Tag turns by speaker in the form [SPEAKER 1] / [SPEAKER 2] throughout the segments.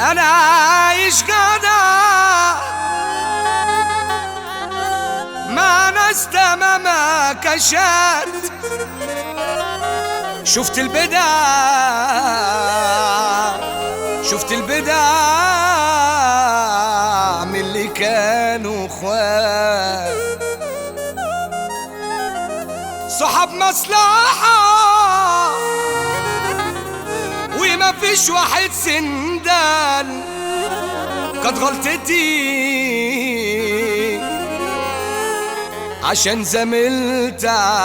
[SPEAKER 1] انا عايش جدع مع ناس تماما كشات. شفت البدع من اللي كانوا اخوات، صحاب مصلحة وما فيش واحد سندان. كانت غلطتي عشان زميلت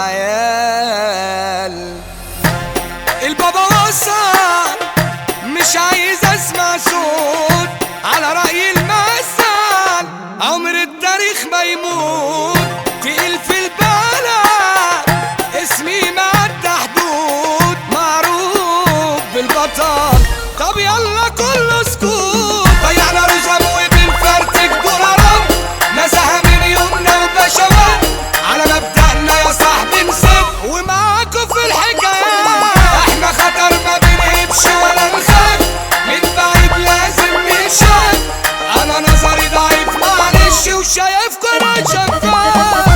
[SPEAKER 1] عيال. البابا وصل مش عايز اسمع صوت، على رأي المثل عمر التاريخ ما يموت. تقيل في البلد اسمي معدى حدود، معروف بالبطل. طب يلا كله سكوت، ضيعنا رزم وبنفرتك دولارات، نزهة من يومنا وبشوات. على مبدأنا يا صاحبي نسيب ومعاكوا في الحكايات. احنا خطر ما بنهبش ولا نخاف، من بعيد لازم نشاف. انا نظري ضعيف معلش وشايفكوا انا شفاف.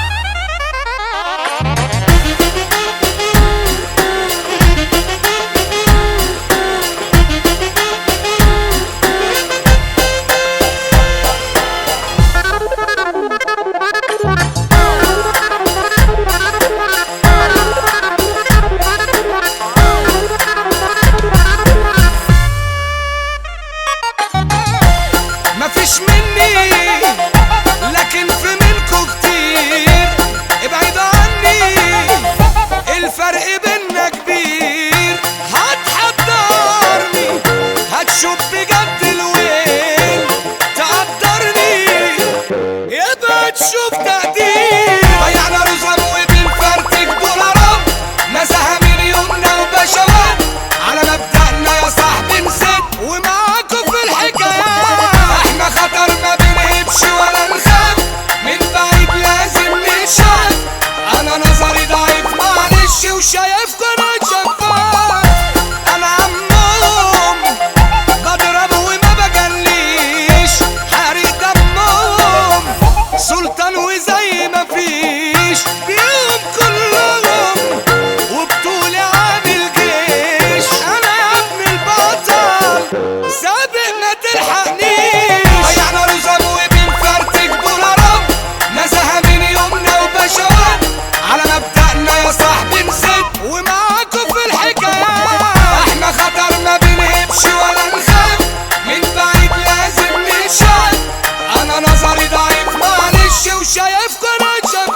[SPEAKER 1] مفيش مني لكن في منكو كتير، ابعدوا عني الفرق بينا كبير. هتحضرني هتشوف بجد الويل، تقدرني يبقى تشوف تقدير. ضيعنا رزم وبنفرتك دولارات، نزهة من يومنا وبشوات. على مبدأنا يا صاحبي نسيت ومعاكوا في الحكايات. احنا خطر ما بنهبش ولا نخاف، من بعيد لازم نشاف. انا نظري ضعيف معلش وشايفكوا انا شفاف. انا عمهم بضرب وما بجليش، حارق دمهم سلطان وزي ما فيش. بيهم كلهم وبطولي عامل جيش. انا يا ابن البطل سابق ما تلحقنيش. ضيعنا رزم وبنفرتك دولارات، نزهة من يومنا وبشوات. على مبدأنا يا صاحبي نسيت ومعاكوا في الحكايات. احنا خطر ما بنهبش ولا نخاف، من بعيد لازم نشاف. انا نظري ضعيف معلش وشايفكوا انا شفاف.